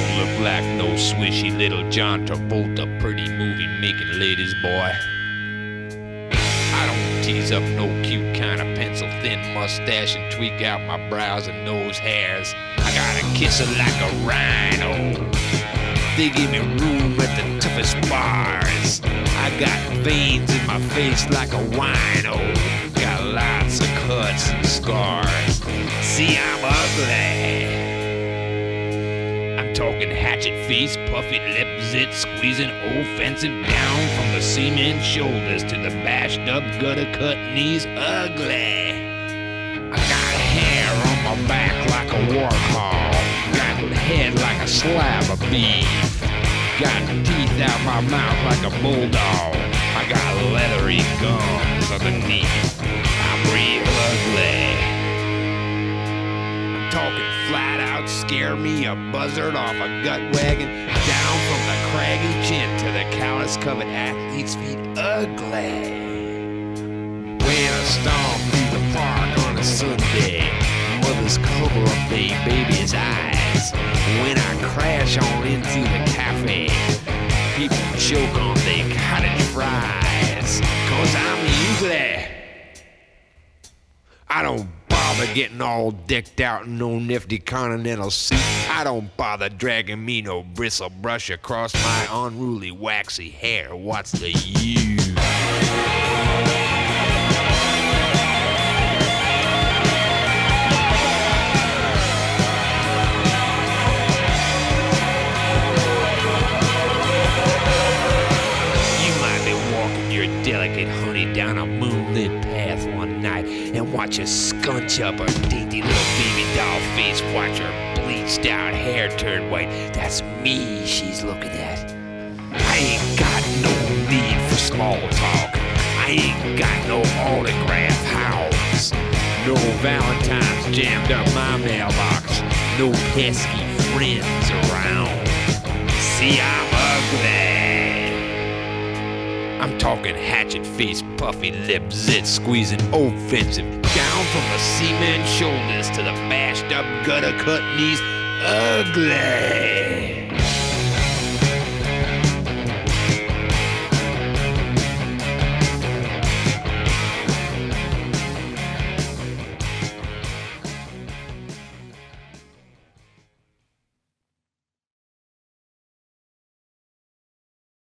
don't look like no swishy little John Travolta pretty movie making ladies, boy. I don't tease up no cute kind of pencil thin mustache and tweak out my brows and nose hairs. I gotta kiss her like a rhino. They give me room at the toughest bars. I got veins in my face like a wino. Got lots of cuts and scars. See, I'm ugly. I'm talking hatchet face, puffy lip zit, squeezing offensive down from the cement shoulders to the bashed up gutter cut knees. Ugly. I got hair on my back like a warthog. Got head like a slab of beef. Got teeth out my mouth like a bulldog. I got leathery gums underneath. I'm real ugly. I'm talking flat out, scare me a buzzard off a gut wagon, down from the craggy chin to the callus covered athlete's feet. Ugly. When I stomp through the park on a Sunday, mothers cover up their baby's eyes. When I crash on into the cafe, people choke on their cottage fries. Cause I'm ugly. I don't bother getting all decked out in no nifty continental suit. I don't bother dragging me no bristle brush across my unruly waxy hair. What's the use? Delicate honey down a moonlit path one night and watch her scunch up her dainty little baby doll face, watch her bleached out hair turn white. That's me she's looking at. I ain't got no need for small talk. I ain't got no autograph house. No Valentine's jammed up my mailbox. No pesky friends around. See, I'm ugly. I'm talking hatchet face, puffy lip zit, squeezing offensive down from the cement shoulders to the bashed up gutter cut knees. Ugly.